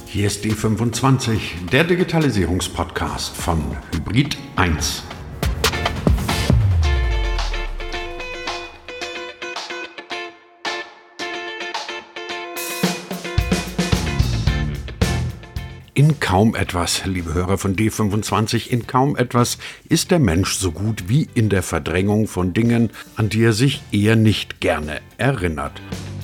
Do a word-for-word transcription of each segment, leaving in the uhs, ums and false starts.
Hier ist D fünfundzwanzig, der Digitalisierungspodcast von Hybrid eins. In kaum etwas, liebe Hörer von D fünfundzwanzig, in kaum etwas ist der Mensch so gut wie in der Verdrängung von Dingen, an die er sich eher nicht gerne erinnert.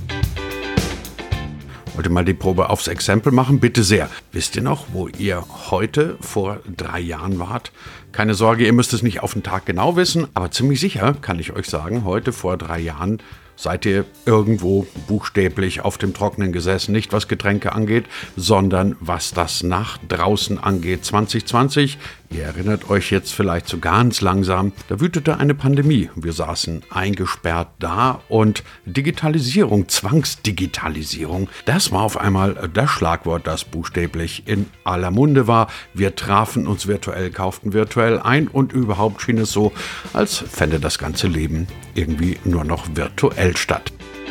Wollt ihr mal die Probe aufs Exempel machen? Bitte sehr. Wisst ihr noch, wo ihr heute vor drei Jahren wart? Keine Sorge, ihr müsst es nicht auf den Tag genau wissen, aber ziemlich sicher kann ich euch sagen, heute vor drei Jahren seid ihr irgendwo buchstäblich auf dem Trockenen gesessen, nicht was Getränke angeht, sondern was das nach draußen angeht. zwanzig zwanzig, ihr erinnert euch jetzt vielleicht so ganz langsam, da wütete eine Pandemie. Wir saßen eingesperrt da und Digitalisierung, Zwangsdigitalisierung, das war auf einmal das Schlagwort, das buchstäblich in aller Munde war. Wir trafen uns virtuell, kauften virtuell ein und überhaupt schien es so, als fände das ganze Leben irgendwie nur noch virtuell statt.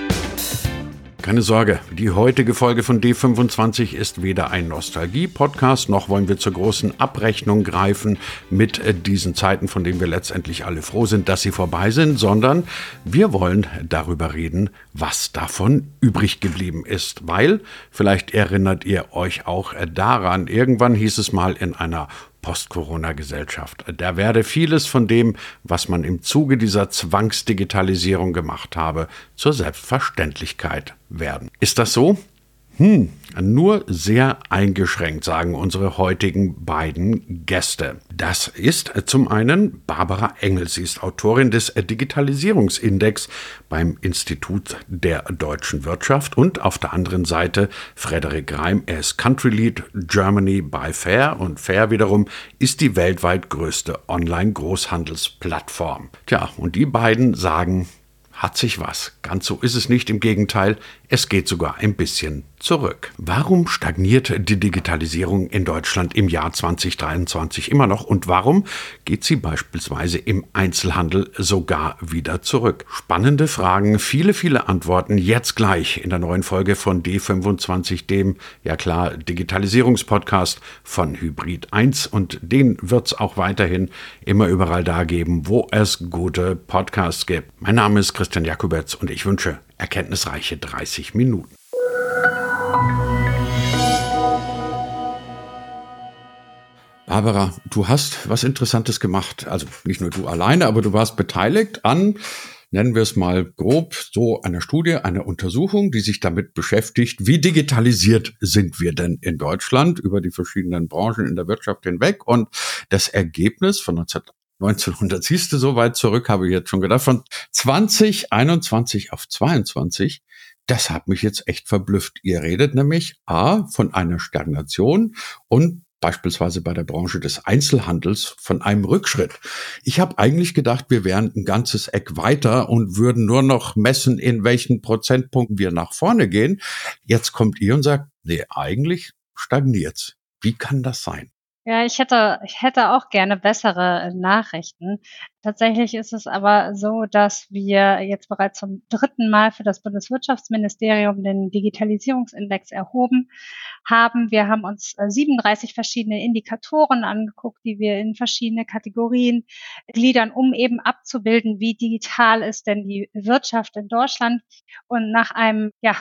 Keine Sorge, die heutige Folge von D fünfundzwanzig ist weder ein Nostalgie-Podcast, noch wollen wir zur großen Abrechnung greifen mit diesen Zeiten, von denen wir letztendlich alle froh sind, dass sie vorbei sind, sondern wir wollen darüber reden, was davon übrig geblieben ist. Weil, vielleicht erinnert ihr euch auch daran, irgendwann hieß es mal in einer Post-Corona-Gesellschaft. Da werde vieles von dem, was man im Zuge dieser Zwangsdigitalisierung gemacht habe, zur Selbstverständlichkeit werden. Ist das so? Hm, nur sehr eingeschränkt, sagen unsere heutigen beiden Gäste. Das ist zum einen Barbara Engel. Sie ist Autorin des Digitalisierungsindex beim Institut der deutschen Wirtschaft und auf der anderen Seite Frederik Reim. Er ist Country Lead Germany bei Fair und Fair wiederum ist die weltweit größte Online-Großhandelsplattform. Tja, und die beiden sagen, hat sich was. Ganz so ist es nicht, im Gegenteil, es geht sogar ein bisschen zurück. Warum stagniert die Digitalisierung in Deutschland im Jahr zwanzig dreiundzwanzig immer noch und warum geht sie beispielsweise im Einzelhandel sogar wieder zurück? Spannende Fragen, viele, viele Antworten jetzt gleich in der neuen Folge von D fünfundzwanzig, dem, ja klar, Digitalisierungspodcast von Hybrid eins und den wird es auch weiterhin immer überall da geben, wo es gute Podcasts gibt. Mein Name ist Christian Jakubetz und ich wünsche erkenntnisreiche dreißig Minuten. Barbara, du hast was Interessantes gemacht. Also nicht nur du alleine, aber du warst beteiligt an, nennen wir es mal grob, so einer Studie, einer Untersuchung, die sich damit beschäftigt, wie digitalisiert sind wir denn in Deutschland über die verschiedenen Branchen in der Wirtschaft hinweg. Und das Ergebnis von neunzehnhundert, siehst du, so weit zurück, habe ich jetzt schon gedacht, von zwanzig einundzwanzig auf zweiundzwanzig, das hat mich jetzt echt verblüfft. Ihr redet nämlich A, von einer Stagnation und beispielsweise bei der Branche des Einzelhandels von einem Rückschritt. Ich habe eigentlich gedacht, wir wären ein ganzes Eck weiter und würden nur noch messen, in welchen Prozentpunkten wir nach vorne gehen. Jetzt kommt ihr und sagt, nee, eigentlich stagniert's. Wie kann das sein? Ja, ich hätte, ich hätte auch gerne bessere Nachrichten. Tatsächlich ist es aber so, dass wir jetzt bereits zum dritten Mal für das Bundeswirtschaftsministerium den Digitalisierungsindex erhoben haben. Wir haben uns siebenunddreißig verschiedene Indikatoren angeguckt, die wir in verschiedene Kategorien gliedern, um eben abzubilden, wie digital ist denn die Wirtschaft in Deutschland. Und nach einem ja,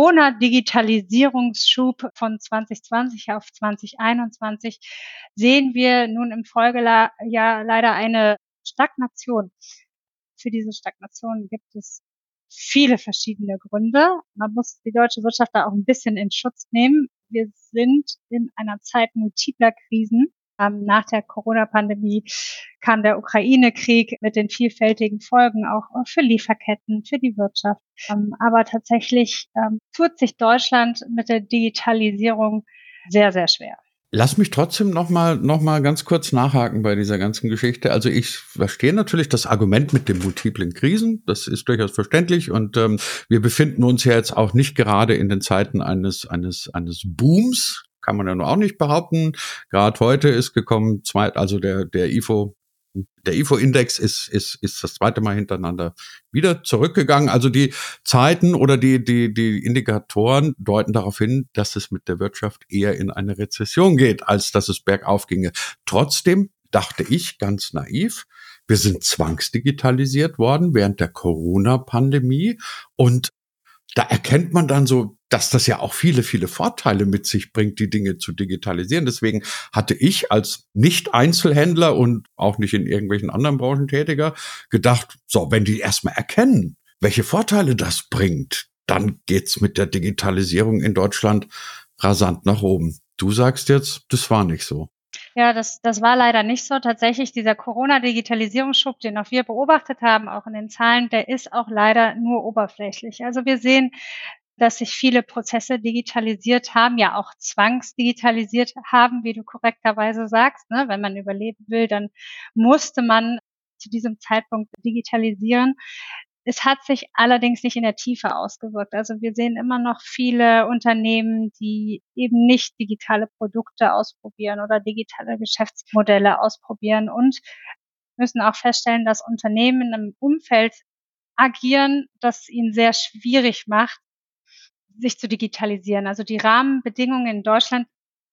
Corona-Digitalisierungsschub von zwanzig zwanzig auf zwanzig einundzwanzig sehen wir nun im Folgejahr leider eine Stagnation. Für diese Stagnation gibt es viele verschiedene Gründe. Man muss die deutsche Wirtschaft da auch ein bisschen in Schutz nehmen. Wir sind in einer Zeit multipler Krisen. Ähm, nach der Corona-Pandemie kam der Ukraine-Krieg mit den vielfältigen Folgen auch für Lieferketten, für die Wirtschaft. Ähm, aber tatsächlich ähm, tut sich Deutschland mit der Digitalisierung sehr, sehr schwer. Lass mich trotzdem noch mal, noch mal ganz kurz nachhaken bei dieser ganzen Geschichte. Also ich verstehe natürlich das Argument mit den multiplen Krisen. Das ist durchaus verständlich. Und ähm, wir befinden uns ja jetzt auch nicht gerade in den Zeiten eines, eines, eines Booms. Kann man ja nur auch nicht behaupten. Gerade heute ist gekommen, zwei, also der, der I F O Der I F O-Index ist, ist, ist das zweite Mal hintereinander wieder zurückgegangen. Also die Zeiten oder die, die, die Indikatoren deuten darauf hin, dass es mit der Wirtschaft eher in eine Rezession geht, als dass es bergauf ginge. Trotzdem dachte ich ganz naiv, wir sind zwangsdigitalisiert worden während der Corona-Pandemie und da erkennt man dann so, dass das ja auch viele, viele Vorteile mit sich bringt, die Dinge zu digitalisieren. Deswegen hatte ich als Nicht-Einzelhändler und auch nicht in irgendwelchen anderen Branchen tätiger gedacht, so, wenn die erstmal erkennen, welche Vorteile das bringt, dann geht's mit der Digitalisierung in Deutschland rasant nach oben. Du sagst jetzt, das war nicht so. Ja, das, das war leider nicht so. Tatsächlich, dieser Corona-Digitalisierungsschub, den auch wir beobachtet haben, auch in den Zahlen, der ist auch leider nur oberflächlich. Also wir sehen, dass sich viele Prozesse digitalisiert haben, ja auch zwangsdigitalisiert haben, wie du korrekterweise sagst. Ne? Wenn man überleben will, dann musste man zu diesem Zeitpunkt digitalisieren. Es hat sich allerdings nicht in der Tiefe ausgewirkt. Also wir sehen immer noch viele Unternehmen, die eben nicht digitale Produkte ausprobieren oder digitale Geschäftsmodelle ausprobieren und müssen auch feststellen, dass Unternehmen in einem Umfeld agieren, das ihnen sehr schwierig macht, sich zu digitalisieren. Also die Rahmenbedingungen in Deutschland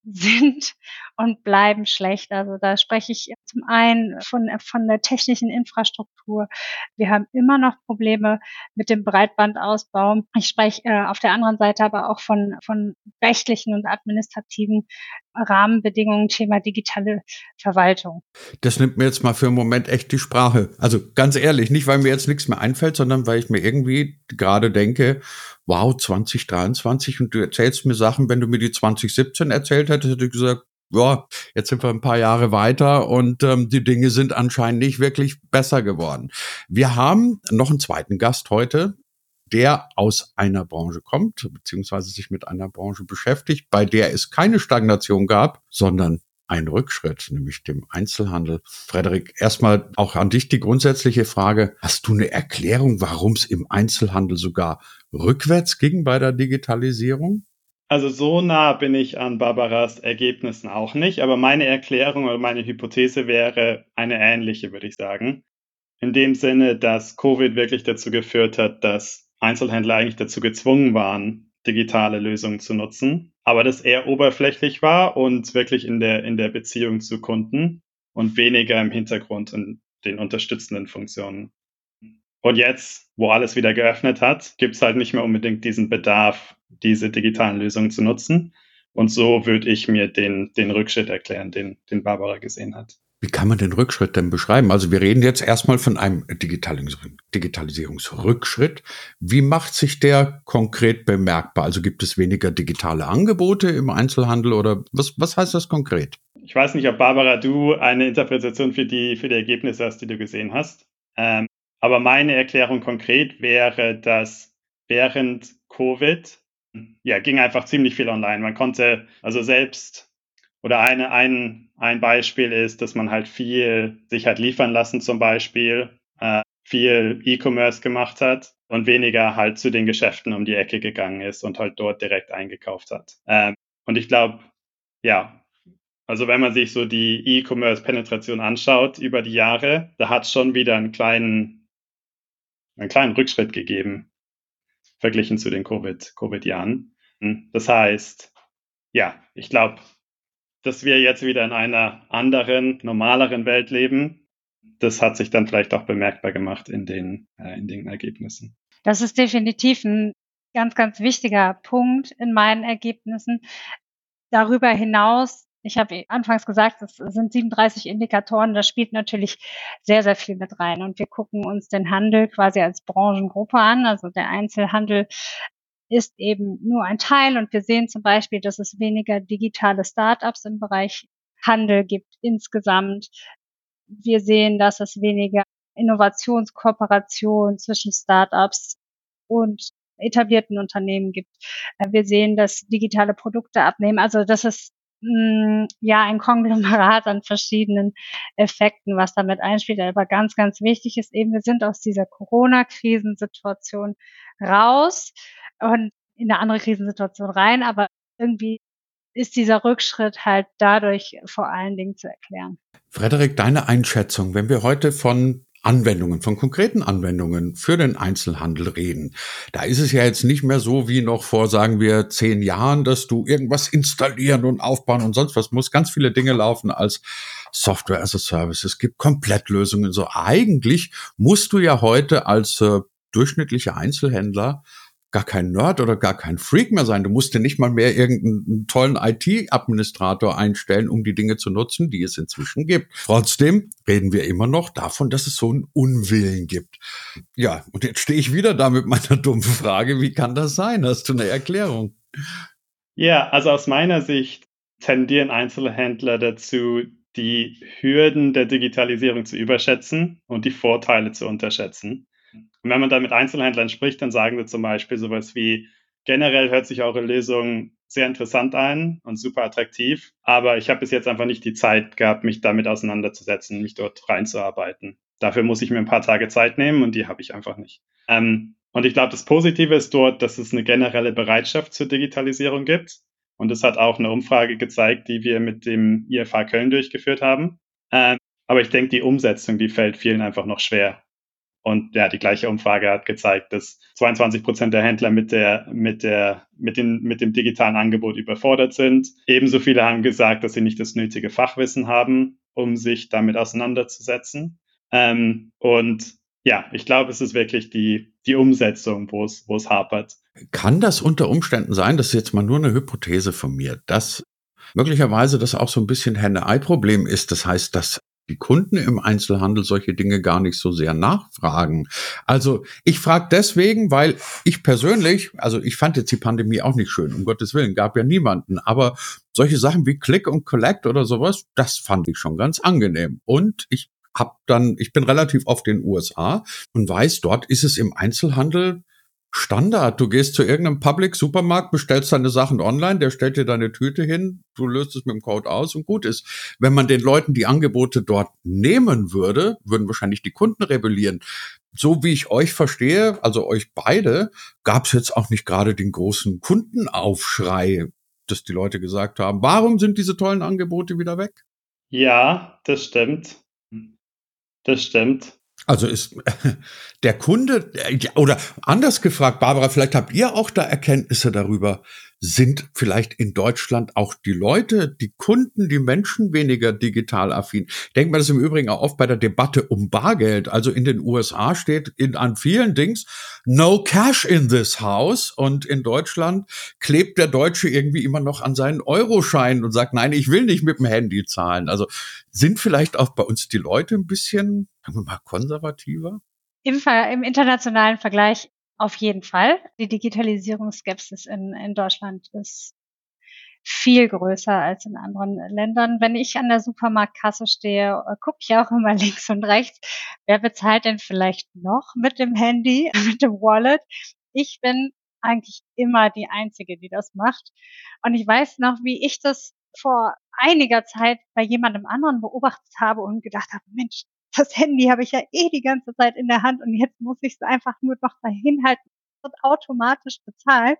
sind und bleiben schlecht. Also da spreche ich zum einen von, von der technischen Infrastruktur. Wir haben immer noch Probleme mit dem Breitbandausbau. Ich spreche äh, auf der anderen Seite aber auch von, von rechtlichen und administrativen Rahmenbedingungen, Thema digitale Verwaltung. Das nimmt mir jetzt mal für einen Moment echt die Sprache. Also ganz ehrlich, nicht weil mir jetzt nichts mehr einfällt, sondern weil ich mir irgendwie gerade denke, wow, zwanzig dreiundzwanzig und du erzählst mir Sachen, wenn du mir die zwanzig siebzehn erzählt hättest, hätte ich gesagt, ja, jetzt sind wir ein paar Jahre weiter und ähm, die Dinge sind anscheinend nicht wirklich besser geworden. Wir haben noch einen zweiten Gast heute, der aus einer Branche kommt, beziehungsweise sich mit einer Branche beschäftigt, bei der es keine Stagnation gab, sondern ein Rückschritt, nämlich dem Einzelhandel. Frederik, erstmal auch an dich die grundsätzliche Frage. Hast du eine Erklärung, warum es im Einzelhandel sogar rückwärts ging bei der Digitalisierung? Also so nah bin ich an Barbaras Ergebnissen auch nicht, aber meine Erklärung oder meine Hypothese wäre eine ähnliche, würde ich sagen. In dem Sinne, dass Covid wirklich dazu geführt hat, dass Einzelhändler eigentlich dazu gezwungen waren, digitale Lösungen zu nutzen, aber das eher oberflächlich war und wirklich in der, in der Beziehung zu Kunden und weniger im Hintergrund in den unterstützenden Funktionen. Und jetzt, wo alles wieder geöffnet hat, gibt es halt nicht mehr unbedingt diesen Bedarf, diese digitalen Lösungen zu nutzen. Und so würde ich mir den, den Rückschritt erklären, den, den Barbara gesehen hat. Wie kann man den Rückschritt denn beschreiben? Also wir reden jetzt erstmal von einem Digitalis- Digitalisierungsrückschritt. Wie macht sich der konkret bemerkbar? Also gibt es weniger digitale Angebote im Einzelhandel oder was, was heißt das konkret? Ich weiß nicht, ob Barbara, du eine Interpretation für die, für die Ergebnisse hast, die du gesehen hast. Ähm, aber meine Erklärung konkret wäre, dass während Covid, ja, ging einfach ziemlich viel online. Man konnte also selbst Oder eine, ein, ein Beispiel ist, dass man halt viel sich hat liefern lassen zum Beispiel, äh, viel E-Commerce gemacht hat und weniger halt zu den Geschäften um die Ecke gegangen ist und halt dort direkt eingekauft hat. Ähm, und ich glaube, ja, also wenn man sich so die E-Commerce-Penetration anschaut über die Jahre, da hat es schon wieder einen kleinen, einen kleinen Rückschritt gegeben, verglichen zu den Covid, Covid-Jahren. Das heißt, ja, ich glaube, dass wir jetzt wieder in einer anderen, normaleren Welt leben, das hat sich dann vielleicht auch bemerkbar gemacht in den, äh, in den Ergebnissen. Das ist definitiv ein ganz, ganz wichtiger Punkt in meinen Ergebnissen. Darüber hinaus, ich habe anfangs gesagt, es sind siebenunddreißig Indikatoren, da spielt natürlich sehr, sehr viel mit rein. Und wir gucken uns den Handel quasi als Branchengruppe an. Also der Einzelhandel ist eben nur ein Teil und wir sehen zum Beispiel, dass es weniger digitale Startups im Bereich Handel gibt insgesamt. Wir sehen, dass es weniger Innovationskooperation zwischen Startups und etablierten Unternehmen gibt. Wir sehen, dass digitale Produkte abnehmen. Also das ist mh, ja ein Konglomerat an verschiedenen Effekten, was damit einspielt. Aber ganz, ganz wichtig ist eben, wir sind aus dieser Corona-Krisensituation raus und in eine andere Krisensituation rein, aber irgendwie ist dieser Rückschritt halt dadurch vor allen Dingen zu erklären. Frederik, deine Einschätzung, wenn wir heute von Anwendungen, von konkreten Anwendungen für den Einzelhandel reden. Da ist es ja jetzt nicht mehr so wie noch vor, sagen wir, zehn Jahren, dass du irgendwas installieren und aufbauen und sonst was musst. Ganz viele Dinge laufen als Software as a Service. Es gibt Komplettlösungen. So eigentlich musst du ja heute als äh, durchschnittlicher Einzelhändler gar kein Nerd oder gar kein Freak mehr sein. Du musst dir nicht mal mehr irgendeinen tollen I T-Administrator einstellen, um die Dinge zu nutzen, die es inzwischen gibt. Trotzdem reden wir immer noch davon, dass es so einen Unwillen gibt. Ja, und jetzt stehe ich wieder da mit meiner dummen Frage, wie kann das sein? Hast du eine Erklärung? Ja, also aus meiner Sicht tendieren Einzelhändler dazu, die Hürden der Digitalisierung zu überschätzen und die Vorteile zu unterschätzen. Und wenn man da mit Einzelhändlern spricht, dann sagen sie zum Beispiel sowas wie, generell hört sich eure Lösung sehr interessant an und super attraktiv, aber ich habe bis jetzt einfach nicht die Zeit gehabt, mich damit auseinanderzusetzen, mich dort reinzuarbeiten. Dafür muss ich mir ein paar Tage Zeit nehmen und die habe ich einfach nicht. Ähm, und ich glaube, das Positive ist dort, dass es eine generelle Bereitschaft zur Digitalisierung gibt. Und das hat auch eine Umfrage gezeigt, die wir mit dem I F H Köln durchgeführt haben. Ähm, aber ich denke, die Umsetzung, die fällt vielen einfach noch schwer. Und ja, die gleiche Umfrage hat gezeigt, dass zweiundzwanzig Prozent der Händler mit der, mit der, mit den, mit dem digitalen Angebot überfordert sind. Ebenso viele haben gesagt, dass sie nicht das nötige Fachwissen haben, um sich damit auseinanderzusetzen. Ähm, und ja, ich glaube, es ist wirklich die, die Umsetzung, wo es, wo es hapert. Kann das unter Umständen sein, das ist jetzt mal nur eine Hypothese von mir, dass möglicherweise das auch so ein bisschen Henne-Ei-Problem ist? Das heißt, dass die Kunden im Einzelhandel solche Dinge gar nicht so sehr nachfragen. Also ich frage deswegen, weil ich persönlich, also ich fand jetzt die Pandemie auch nicht schön, um Gottes Willen, gab ja niemanden, aber solche Sachen wie Click und Collect oder sowas, das fand ich schon ganz angenehm. Und ich hab dann, ich bin relativ oft in den U S A und weiß, dort ist es im Einzelhandel Standard. Du gehst zu irgendeinem Public-Supermarkt, bestellst deine Sachen online, der stellt dir deine Tüte hin, du löst es mit dem Code aus und gut ist. Wenn man den Leuten die Angebote dort nehmen würde, würden wahrscheinlich die Kunden rebellieren. So wie ich euch verstehe, also euch beide, gab es jetzt auch nicht gerade den großen Kundenaufschrei, dass die Leute gesagt haben, warum sind diese tollen Angebote wieder weg? Ja, das stimmt. Das stimmt. Also ist der Kunde, oder anders gefragt, Barbara, vielleicht habt ihr auch da Erkenntnisse darüber, sind vielleicht in Deutschland auch die Leute, die Kunden, die Menschen weniger digital affin? Denkt man das im Übrigen auch oft bei der Debatte um Bargeld. Also in den U S A steht in, an vielen Dings no cash in this house und in Deutschland klebt der Deutsche irgendwie immer noch an seinen Euroschein und sagt, nein, ich will nicht mit dem Handy zahlen. Also sind vielleicht auch bei uns die Leute ein bisschen, sagen wir mal, konservativer? Im, Ver- im internationalen Vergleich auf jeden Fall. Die Digitalisierungsskepsis in, in Deutschland ist viel größer als in anderen Ländern. Wenn ich an der Supermarktkasse stehe, gucke ich auch immer links und rechts. Wer bezahlt denn vielleicht noch mit dem Handy, mit dem Wallet? Ich bin eigentlich immer die Einzige, die das macht. Und ich weiß noch, wie ich das vor einiger Zeit bei jemandem anderen beobachtet habe und gedacht habe, Mensch, das Handy habe ich ja eh die ganze Zeit in der Hand und jetzt muss ich es einfach nur noch dahin halten. Es wird automatisch bezahlt.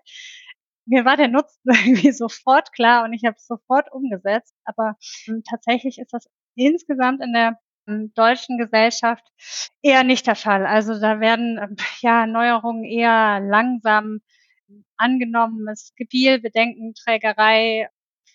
Mir war der Nutzen irgendwie sofort klar und ich habe es sofort umgesetzt. Aber ähm, tatsächlich ist das insgesamt in der ähm, deutschen Gesellschaft eher nicht der Fall. Also da werden ähm, ja Neuerungen eher langsam angenommen. Es gibt viel Bedenkenträgerei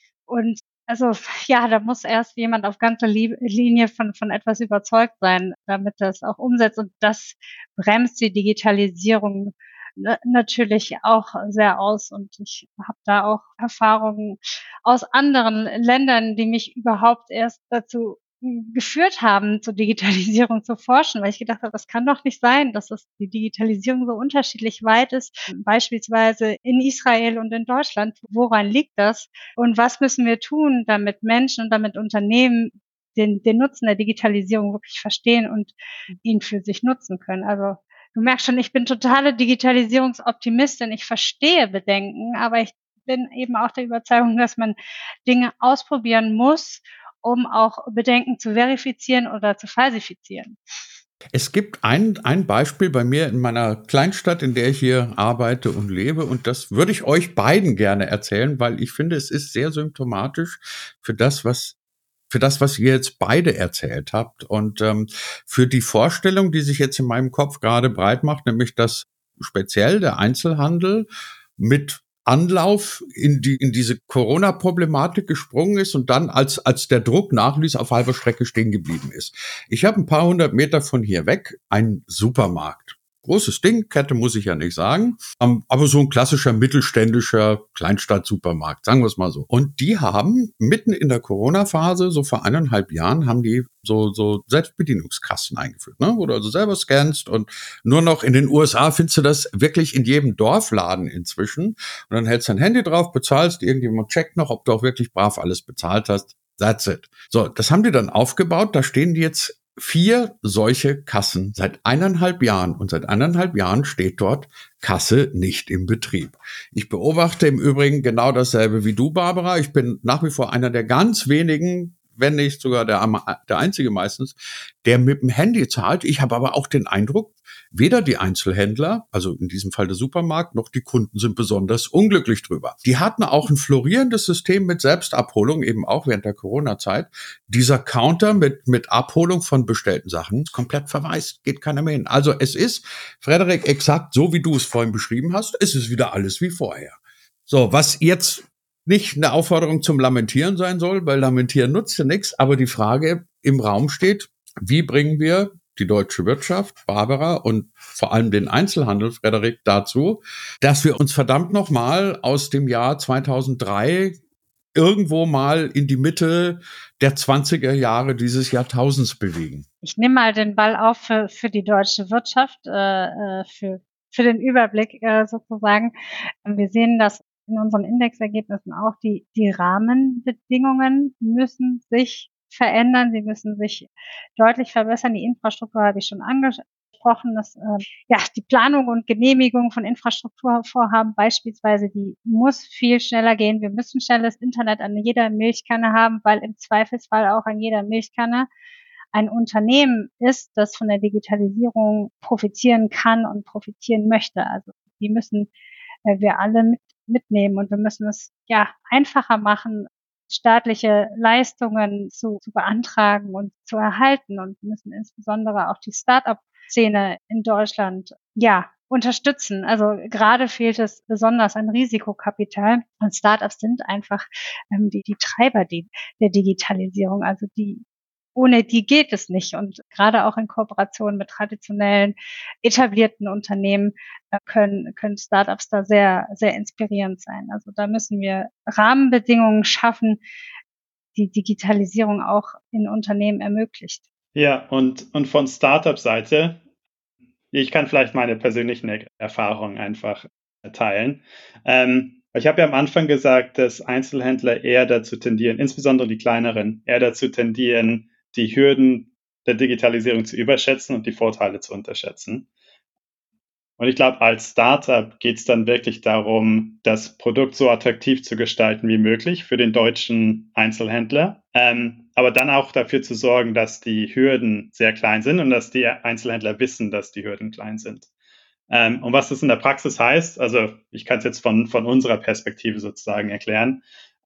und also ja, da muss erst jemand auf ganzer Linie von von etwas überzeugt sein, damit das auch umsetzt. Und das bremst die Digitalisierung na- natürlich auch sehr aus. Und ich habe da auch Erfahrungen aus anderen Ländern, die mich überhaupt erst dazu geführt haben, zur Digitalisierung zu forschen, weil ich gedacht habe, das kann doch nicht sein, dass es die Digitalisierung so unterschiedlich weit ist, beispielsweise in Israel und in Deutschland. Woran liegt das? Und was müssen wir tun, damit Menschen und damit Unternehmen den, den Nutzen der Digitalisierung wirklich verstehen und ihn für sich nutzen können? Also du merkst schon, ich bin totale Digitalisierungsoptimistin. Ich verstehe Bedenken, aber ich bin eben auch der Überzeugung, dass man Dinge ausprobieren muss, um auch Bedenken zu verifizieren oder zu falsifizieren. Es gibt ein, ein Beispiel bei mir in meiner Kleinstadt, in der ich hier arbeite und lebe, und das würde ich euch beiden gerne erzählen, weil ich finde, es ist sehr symptomatisch für das, was für das, was ihr jetzt beide erzählt habt und ähm, für die Vorstellung, die sich jetzt in meinem Kopf gerade breit macht, nämlich dass speziell der Einzelhandel mit Anlauf in die in diese Corona-Problematik gesprungen ist und dann, als als der Druck nachließ, auf halber Strecke stehen geblieben ist. Ich habe ein paar hundert Meter von hier weg einen Supermarkt. Großes Ding, Kette muss ich ja nicht sagen, ähm, aber so ein klassischer mittelständischer Kleinstadt-Supermarkt, sagen wir es mal so. Und die haben mitten in der Corona-Phase, so vor eineinhalb Jahren, haben die so so Selbstbedienungskassen eingeführt, ne? Wo du also selber scannst und nur noch in den U S A findest du das wirklich in jedem Dorfladen inzwischen. Und dann hältst dein Handy drauf, bezahlst, irgendjemand checkt noch, ob du auch wirklich brav alles bezahlt hast. That's it. So, das haben die dann aufgebaut, da stehen die jetzt vier solche Kassen seit eineinhalb Jahren und seit eineinhalb Jahren steht dort Kasse nicht im Betrieb. Ich beobachte im Übrigen genau dasselbe wie du, Barbara. Ich bin nach wie vor einer der ganz wenigen, wenn nicht sogar der, der einzige meistens, der mit dem Handy zahlt. Ich habe aber auch den Eindruck, weder die Einzelhändler, also in diesem Fall der Supermarkt, noch die Kunden sind besonders unglücklich drüber. Die hatten auch ein florierendes System mit Selbstabholung, eben auch während der Corona-Zeit. Dieser Counter mit, mit Abholung von bestellten Sachen ist komplett verwaist, geht keiner mehr hin. Also es ist, Frederik, exakt so, wie du es vorhin beschrieben hast, es ist wieder alles wie vorher. So, was jetzt nicht eine Aufforderung zum Lamentieren sein soll, weil Lamentieren nutzt ja nichts, aber die Frage im Raum steht, wie bringen wir die deutsche Wirtschaft, Barbara, und vor allem den Einzelhandel, Frederik, dazu, dass wir uns verdammt nochmal aus dem Jahr zweitausenddrei irgendwo mal in die Mitte der zwanziger Jahre dieses Jahrtausends bewegen. Ich nehme mal den Ball auf für, für die deutsche Wirtschaft, äh, für, für den Überblick äh, sozusagen. Wir sehen, dass in unseren Indexergebnissen auch die, die Rahmenbedingungen müssen sich verändern. Sie müssen sich deutlich verbessern. Die Infrastruktur habe ich schon angesprochen. Das, äh, ja, die Planung und Genehmigung von Infrastrukturvorhaben beispielsweise, die muss viel schneller gehen. Wir müssen schnelles Internet an jeder Milchkanne haben, weil im Zweifelsfall auch an jeder Milchkanne ein Unternehmen ist, das von der Digitalisierung profitieren kann und profitieren möchte. Also die müssen äh, wir alle mit, mitnehmen und wir müssen es ja einfacher machen, staatliche Leistungen zu, zu beantragen und zu erhalten und müssen insbesondere auch die Start-up-Szene in Deutschland ja unterstützen. Also gerade fehlt es besonders an Risikokapital und Start-ups sind einfach ähm, die, die Treiber die, der Digitalisierung. Also die ohne die geht es nicht. Und gerade auch in Kooperation mit traditionellen, etablierten Unternehmen können, können Startups da sehr, sehr inspirierend sein. Also da müssen wir Rahmenbedingungen schaffen, die Digitalisierung auch in Unternehmen ermöglicht. Ja, und, und von Startup-Seite, ich kann vielleicht meine persönlichen Erfahrungen einfach teilen. Ähm, ich habe ja am Anfang gesagt, dass Einzelhändler eher dazu tendieren, insbesondere die kleineren, eher dazu tendieren, die Hürden der Digitalisierung zu überschätzen und die Vorteile zu unterschätzen. Und ich glaube, als Startup geht es dann wirklich darum, das Produkt so attraktiv zu gestalten wie möglich für den deutschen Einzelhändler, ähm, aber dann auch dafür zu sorgen, dass die Hürden sehr klein sind und dass die Einzelhändler wissen, dass die Hürden klein sind. Ähm, und was das in der Praxis heißt, also ich kann es jetzt von, von unserer Perspektive sozusagen erklären,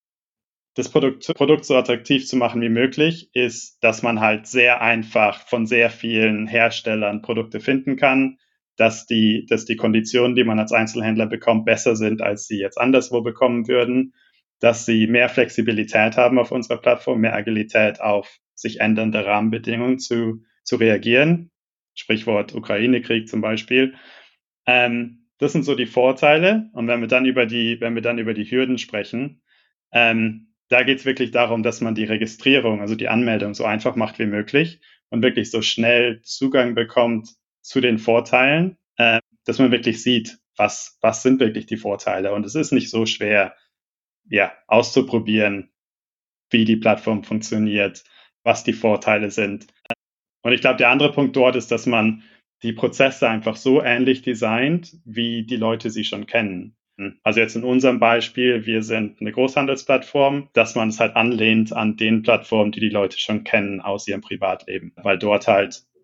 das Produkt, Produkt so attraktiv zu machen wie möglich, ist, dass man halt sehr einfach von sehr vielen Herstellern Produkte finden kann, dass die, dass die Konditionen, die man als Einzelhändler bekommt, besser sind, als sie jetzt anderswo bekommen würden, dass sie mehr Flexibilität haben auf unserer Plattform, mehr Agilität auf sich ändernde Rahmenbedingungen zu, zu reagieren. Sprichwort Ukraine-Krieg zum Beispiel. Ähm, das sind so die Vorteile. Und wenn wir dann über die, wenn wir dann über die Hürden sprechen, ähm, da geht es wirklich darum, dass man die Registrierung, also die Anmeldung so einfach macht wie möglich und wirklich so schnell Zugang bekommt zu den Vorteilen, äh, dass man wirklich sieht, was, was sind wirklich die Vorteile. Und es ist nicht so schwer, ja, auszuprobieren, wie die Plattform funktioniert, was die Vorteile sind. Und ich glaube, der andere Punkt dort ist, dass man die Prozesse einfach so ähnlich designt, wie die Leute sie schon kennen. Also jetzt in unserem Beispiel, wir sind eine Großhandelsplattform, dass man es halt anlehnt an den Plattformen, die die Leute schon kennen aus ihrem Privatleben, weil dort halt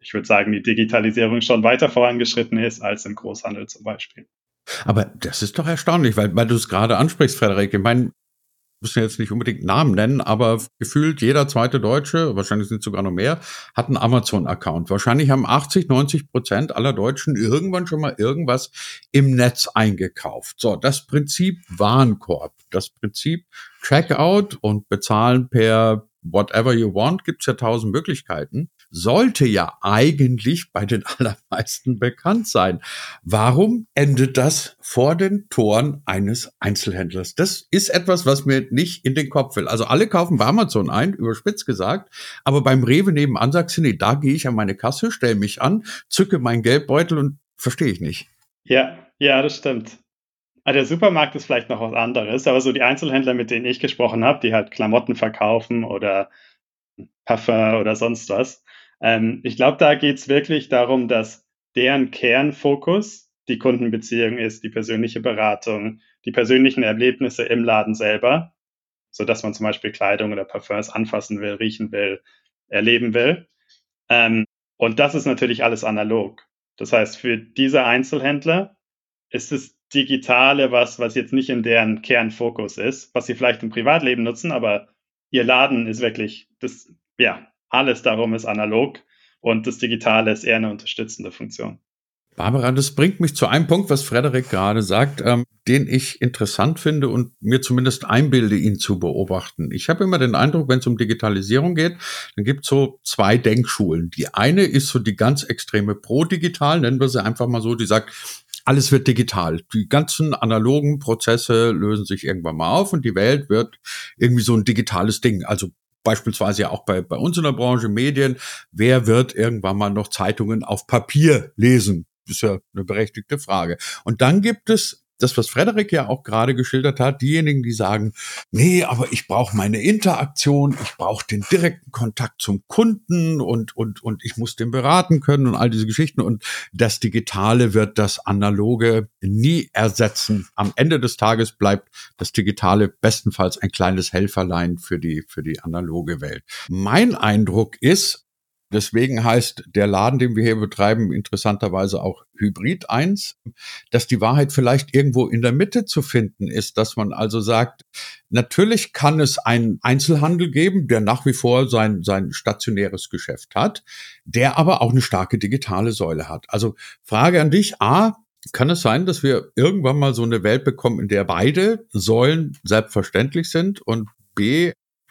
ich würde sagen, die Digitalisierung schon weiter vorangeschritten ist als im Großhandel zum Beispiel. Aber das ist doch erstaunlich, weil, weil du es gerade ansprichst, Frederik. Ich meine, müssen jetzt nicht unbedingt Namen nennen, aber gefühlt jeder zweite Deutsche, wahrscheinlich sind es sogar noch mehr, hat einen Amazon-Account. Wahrscheinlich haben achtzig, neunzig Prozent aller Deutschen irgendwann schon mal irgendwas im Netz eingekauft. So, das Prinzip Warenkorb, das Prinzip Checkout und Bezahlen per whatever you want, gibt's ja tausend Möglichkeiten, sollte ja eigentlich bei den allermeisten bekannt sein. Warum endet das vor den Toren eines Einzelhändlers? Das ist etwas, was mir nicht in den Kopf will. Also alle kaufen bei Amazon ein, überspitzt gesagt, aber beim Rewe nebenan sagst du, nee, da gehe ich an meine Kasse, stelle mich an, zücke meinen Geldbeutel und verstehe ich nicht. Ja, ja, das stimmt. Also der Supermarkt ist vielleicht noch was anderes, aber so die Einzelhändler, mit denen ich gesprochen habe, die halt Klamotten verkaufen oder Parfum oder sonst was, ähm, ich glaube, da geht's wirklich darum, dass deren Kernfokus die Kundenbeziehung ist, die persönliche Beratung, die persönlichen Erlebnisse im Laden selber, so dass man zum Beispiel Kleidung oder Parfums anfassen will, riechen will, erleben will. Ähm, und das ist natürlich alles analog. Das heißt, für diese Einzelhändler ist das Digitale was, was jetzt nicht in deren Kernfokus ist, was sie vielleicht im Privatleben nutzen, aber ihr Laden ist wirklich, das, ja, alles darum ist analog und das Digitale ist eher eine unterstützende Funktion. Barbara, das bringt mich zu einem Punkt, was Frederik gerade sagt, ähm, den ich interessant finde und mir zumindest einbilde, ihn zu beobachten. Ich habe immer den Eindruck, wenn es um Digitalisierung geht, dann gibt es so zwei Denkschulen. Die eine ist so die ganz extreme Pro-Digital, nennen wir sie einfach mal so, die sagt, alles wird digital. Die ganzen analogen Prozesse lösen sich irgendwann mal auf und die Welt wird irgendwie so ein digitales Ding. Also beispielsweise ja auch bei, bei uns in der Branche Medien. Wer wird irgendwann mal noch Zeitungen auf Papier lesen? Das ist ja eine berechtigte Frage. Und dann gibt es das, was Frederik ja auch gerade geschildert hat, diejenigen, die sagen, nee, aber ich brauche meine Interaktion, ich brauche den direkten Kontakt zum Kunden und, und, und ich muss den beraten können und all diese Geschichten. Und das Digitale wird das Analoge nie ersetzen. Am Ende des Tages bleibt das Digitale bestenfalls ein kleines Helferlein für die, für die analoge Welt. Mein Eindruck ist, deswegen heißt der Laden, den wir hier betreiben, interessanterweise auch Hybrid eins, dass die Wahrheit vielleicht irgendwo in der Mitte zu finden ist, dass man also sagt, natürlich kann es einen Einzelhandel geben, der nach wie vor sein, sein stationäres Geschäft hat, der aber auch eine starke digitale Säule hat. Also Frage an dich, A, kann es sein, dass wir irgendwann mal so eine Welt bekommen, in der beide Säulen selbstverständlich sind und B,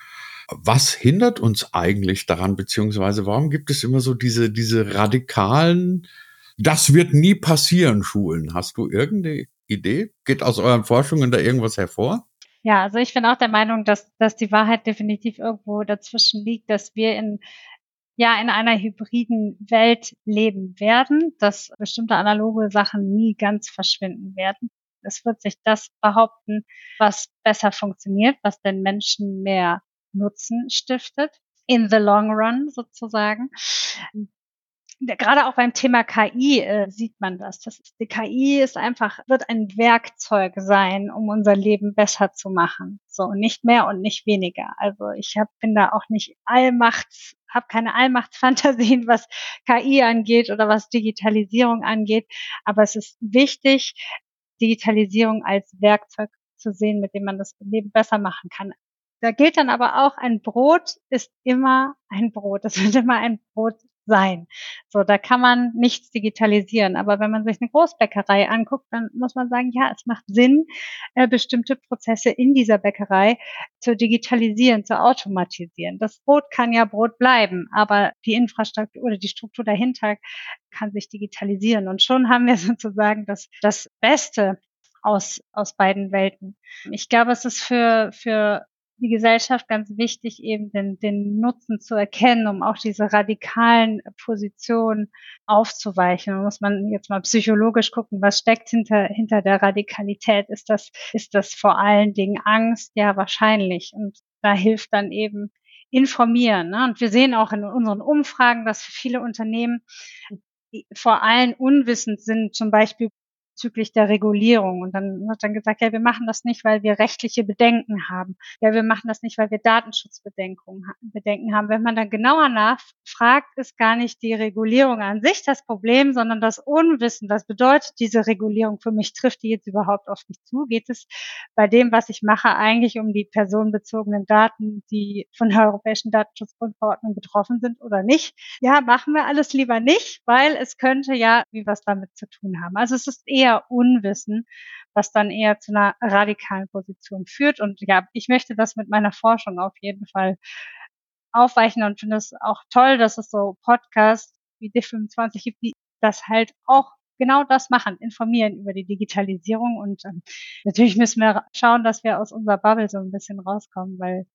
was hindert uns eigentlich daran, beziehungsweise warum gibt es immer so diese, diese radikalen, das wird nie passieren, Schulen? Hast du irgendeine Idee? Geht aus euren Forschungen da irgendwas hervor? Ja, also ich bin auch der Meinung, dass, dass die Wahrheit definitiv irgendwo dazwischen liegt, dass wir in, ja, in einer hybriden Welt leben werden, dass bestimmte analoge Sachen nie ganz verschwinden werden. Es wird sich das behaupten, was besser funktioniert, was den Menschen mehr Nutzen stiftet, in the long run sozusagen. Gerade auch beim Thema K I äh, sieht man das. das ist, die K I ist einfach, wird ein Werkzeug sein, um unser Leben besser zu machen. So, nicht mehr und nicht weniger. Also ich hab, bin da auch nicht allmachts, habe keine Allmachtsfantasien, was K I angeht oder was Digitalisierung angeht. Aber es ist wichtig, Digitalisierung als Werkzeug zu sehen, mit dem man das Leben besser machen kann. Da gilt dann aber auch, ein Brot ist immer ein Brot. Das wird immer ein Brot sein. So, da kann man nichts digitalisieren. Aber wenn man sich eine Großbäckerei anguckt, dann muss man sagen, ja, es macht Sinn, äh, bestimmte Prozesse in dieser Bäckerei zu digitalisieren, zu automatisieren. Das Brot kann ja Brot bleiben, aber die Infrastruktur oder die Struktur dahinter kann sich digitalisieren. Und schon haben wir sozusagen das, das Beste aus, aus beiden Welten. Ich glaube, es ist für, für die Gesellschaft ganz wichtig, eben den, den Nutzen zu erkennen, um auch diese radikalen Positionen aufzuweichen. Da muss man jetzt mal psychologisch gucken, was steckt hinter, hinter der Radikalität? Ist das, ist das vor allen Dingen Angst? Ja, wahrscheinlich. Und da hilft dann eben informieren. Ne? Und wir sehen auch in unseren Umfragen, dass viele Unternehmen vor allem unwissend sind, zum Beispiel bezüglich der Regulierung. Und dann wird dann gesagt, ja, wir machen das nicht, weil wir rechtliche Bedenken haben. Ja, wir machen das nicht, weil wir Datenschutzbedenken Bedenken haben. Wenn man dann genauer nachfragt, ist gar nicht die Regulierung an sich das Problem, sondern das Unwissen. Was bedeutet diese Regulierung für mich? Trifft die jetzt überhaupt auf mich zu? Geht es bei dem, was ich mache, eigentlich um die personenbezogenen Daten, die von der Europäischen Datenschutzgrundverordnung betroffen sind oder nicht? Ja, machen wir alles lieber nicht, weil es könnte ja wie was damit zu tun haben. Also es ist eher Unwissen, was dann eher zu einer radikalen Position führt. Und ja, ich möchte das mit meiner Forschung auf jeden Fall aufweichen und finde es auch toll, dass es so Podcasts wie D fünfundzwanzig gibt, die das halt auch genau das machen, informieren über die Digitalisierung. Und ähm, natürlich müssen wir schauen, dass wir aus unserer Bubble so ein bisschen rauskommen, weil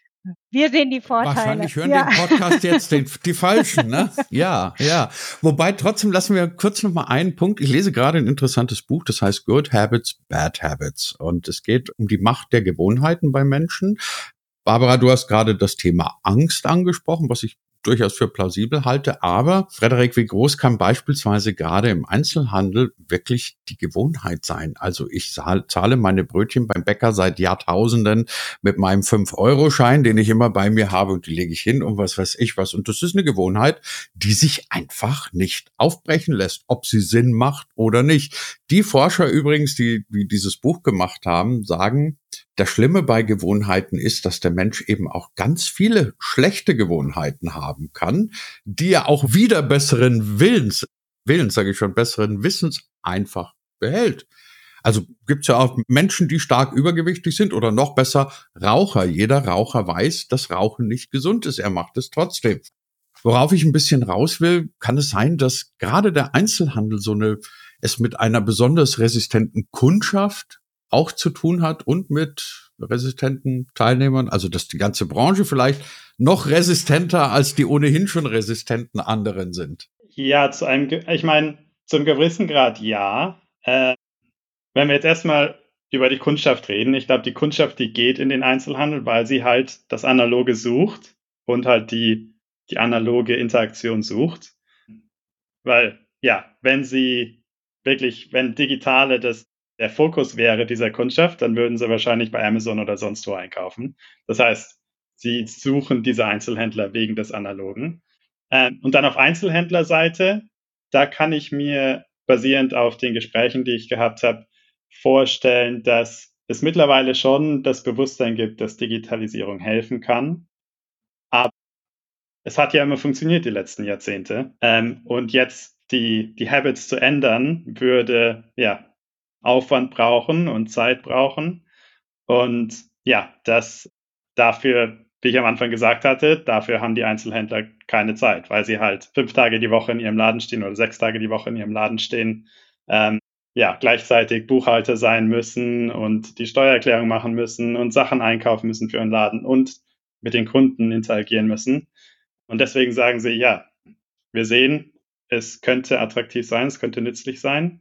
wir sehen die Vorteile. Wahrscheinlich hören ja. den Podcast jetzt den, die Falschen, ne? Ja, ja. Wobei trotzdem lassen wir kurz noch mal einen Punkt. Ich lese gerade ein interessantes Buch, das heißt Good Habits, Bad Habits. Und es geht um die Macht der Gewohnheiten bei Menschen. Barbara, du hast gerade das Thema Angst angesprochen, was ich durchaus für plausibel halte. Aber Frederik, wie groß kann beispielsweise gerade im Einzelhandel wirklich die Gewohnheit sein? Also ich zahle meine Brötchen beim Bäcker seit Jahrtausenden mit meinem fünf-Euro-Schein, den ich immer bei mir habe, und die lege ich hin und was weiß ich was. Und das ist eine Gewohnheit, die sich einfach nicht aufbrechen lässt, ob sie Sinn macht oder nicht. Die Forscher übrigens, die, die dieses Buch gemacht haben, sagen, das Schlimme bei Gewohnheiten ist, dass der Mensch eben auch ganz viele schlechte Gewohnheiten haben kann, die er auch wieder besseren Willens, Willens, sage ich schon, besseren Wissens einfach behält. Also gibt's ja auch Menschen, die stark übergewichtig sind oder noch besser Raucher. Jeder Raucher weiß, dass Rauchen nicht gesund ist. Er macht es trotzdem. Worauf ich ein bisschen raus will, kann es sein, dass gerade der Einzelhandel so eine, es mit einer besonders resistenten Kundschaft auch zu tun hat und mit resistenten Teilnehmern, also dass die ganze Branche vielleicht noch resistenter als die ohnehin schon resistenten anderen sind. Ja, zu einem, ich meine, zum gewissen Grad ja. Äh, wenn wir jetzt erstmal über die Kundschaft reden, ich glaube, die Kundschaft, die geht in den Einzelhandel, weil sie halt das Analoge sucht und halt die, die analoge Interaktion sucht. Weil, ja, wenn sie wirklich, wenn Digitale das der Fokus wäre dieser Kundschaft, dann würden sie wahrscheinlich bei Amazon oder sonst wo einkaufen. Das heißt, sie suchen diese Einzelhändler wegen des Analogen. Ähm, und dann auf Einzelhändlerseite, da kann ich mir basierend auf den Gesprächen, die ich gehabt habe, vorstellen, dass es mittlerweile schon das Bewusstsein gibt, dass Digitalisierung helfen kann. Aber es hat ja immer funktioniert die letzten Jahrzehnte. Ähm, und jetzt die, die Habits zu ändern, würde, ja, Aufwand brauchen und Zeit brauchen. Und ja, das dafür, wie ich am Anfang gesagt hatte, dafür haben die Einzelhändler keine Zeit, weil sie halt fünf Tage die Woche in ihrem Laden stehen oder sechs Tage die Woche in ihrem Laden stehen, ähm, ja, gleichzeitig Buchhalter sein müssen und die Steuererklärung machen müssen und Sachen einkaufen müssen für ihren Laden und mit den Kunden interagieren müssen. Und deswegen sagen sie, ja, wir sehen, es könnte attraktiv sein, es könnte nützlich sein,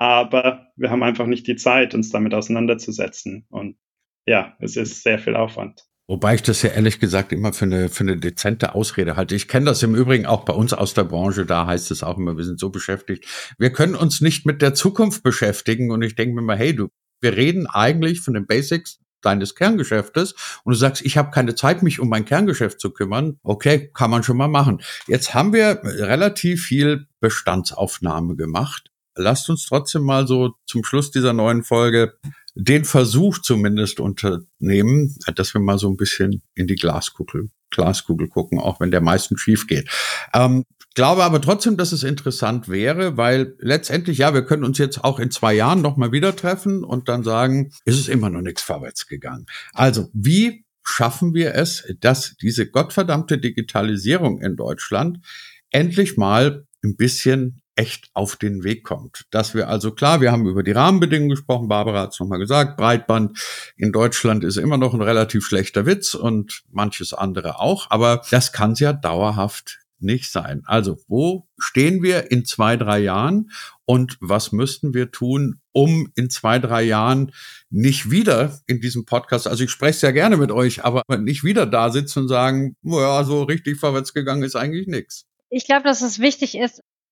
aber wir haben einfach nicht die Zeit, uns damit auseinanderzusetzen. Und ja, es ist sehr viel Aufwand. Wobei ich das ja ehrlich gesagt immer für eine, für eine dezente Ausrede halte. Ich kenne das im Übrigen auch bei uns aus der Branche, da heißt es auch immer, wir sind so beschäftigt. Wir können uns nicht mit der Zukunft beschäftigen. Und ich denke mir mal, hey, du, wir reden eigentlich von den Basics deines Kerngeschäftes und du sagst, ich habe keine Zeit, mich um mein Kerngeschäft zu kümmern. Okay, kann man schon mal machen. Jetzt haben wir relativ viel Bestandsaufnahme gemacht. Lasst uns trotzdem mal so zum Schluss dieser neuen Folge den Versuch zumindest unternehmen, dass wir mal so ein bisschen in die Glaskugel, Glaskugel gucken, auch wenn der meistens schief geht. Ähm, glaube aber trotzdem, dass es interessant wäre, weil letztendlich, ja, wir können uns jetzt auch in zwei Jahren noch mal wieder treffen und dann sagen, ist es immer noch nichts vorwärts gegangen. Also, wie schaffen wir es, dass diese gottverdammte Digitalisierung in Deutschland endlich mal ein bisschen echt auf den Weg kommt. Dass wir also, klar, wir haben über die Rahmenbedingungen gesprochen, Barbara hat es nochmal gesagt, Breitband in Deutschland ist immer noch ein relativ schlechter Witz und manches andere auch, aber das kann es ja dauerhaft nicht sein. Also, wo stehen wir in zwei, drei Jahren und was müssten wir tun, um in zwei, drei Jahren nicht wieder in diesem Podcast, also ich spreche sehr gerne mit euch, aber nicht wieder da sitzen und sagen, ja, so richtig vorwärts gegangen ist eigentlich nichts. Ich glaube, dass es wichtig ist,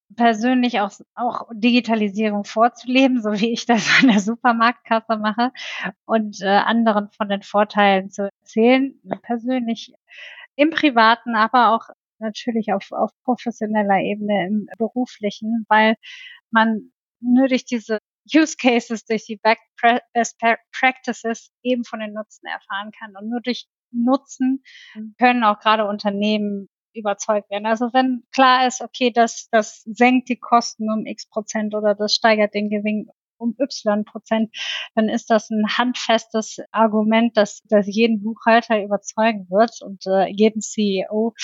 persönlich auch, auch Digitalisierung vorzuleben, so wie ich das an der Supermarktkasse mache, und äh, anderen von den Vorteilen zu erzählen, persönlich im Privaten, aber auch natürlich auf, auf professioneller Ebene im Beruflichen, weil man nur durch diese Use Cases, durch die Best Practices eben von den Nutzen erfahren kann. Und nur durch Nutzen können auch gerade Unternehmen überzeugt werden. Also wenn klar ist, okay, das, das senkt die Kosten um X Prozent oder das steigert den Gewinn um Y Prozent, dann ist das ein handfestes Argument, das, das jeden Buchhalter überzeugen wird und äh, jeden C E O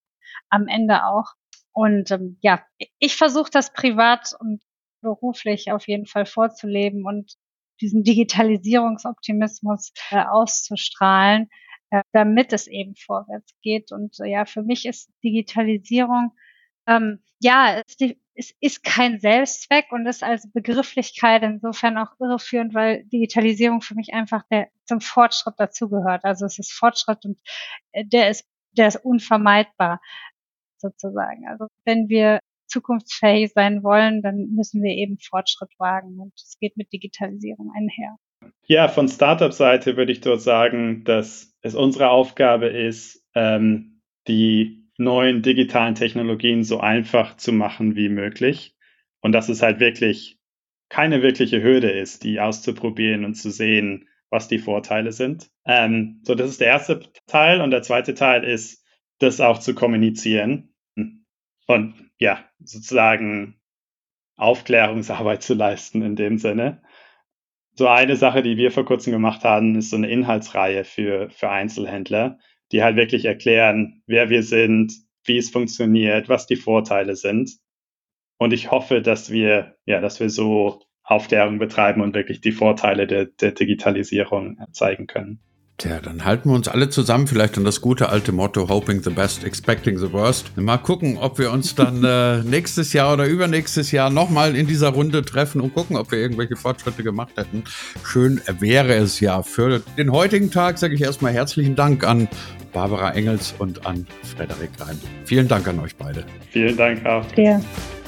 am Ende auch. Und ähm, ja, ich versuche das privat und beruflich auf jeden Fall vorzuleben und diesen Digitalisierungsoptimismus äh, auszustrahlen, äh, damit es eben vorwärts geht. Und äh, ja, für mich ist Digitalisierung, ähm, ja, es, es ist kein Selbstzweck und ist als Begrifflichkeit insofern auch irreführend, weil Digitalisierung für mich einfach der zum Fortschritt dazugehört. Also es ist Fortschritt und äh, der ist, der ist unvermeidbar sozusagen. Also wenn wir zukunftsfähig sein wollen, dann müssen wir eben Fortschritt wagen und es geht mit Digitalisierung einher. Ja, von Startup-Seite würde ich dort sagen, dass es unsere Aufgabe ist, ähm, die neuen digitalen Technologien so einfach zu machen wie möglich und dass es halt wirklich keine wirkliche Hürde ist, die auszuprobieren und zu sehen, was die Vorteile sind. Ähm, so, das ist der erste Teil und der zweite Teil ist, das auch zu kommunizieren und ja, sozusagen Aufklärungsarbeit zu leisten in dem Sinne. So eine Sache, die wir vor kurzem gemacht haben, ist so eine Inhaltsreihe für, für Einzelhändler, die halt wirklich erklären, wer wir sind, wie es funktioniert, was die Vorteile sind. Und ich hoffe, dass wir, ja, dass wir so Aufklärung betreiben und wirklich die Vorteile der, der Digitalisierung zeigen können. Tja, dann halten wir uns alle zusammen, vielleicht an das gute alte Motto Hoping the best, expecting the worst. Mal gucken, ob wir uns dann äh, nächstes Jahr oder übernächstes Jahr nochmal in dieser Runde treffen und gucken, ob wir irgendwelche Fortschritte gemacht hätten. Schön wäre es ja. Für den heutigen Tag sage ich erstmal herzlichen Dank an Barbara Engels und an Frederik Reim. Vielen Dank an euch beide. Vielen Dank auch. Ja.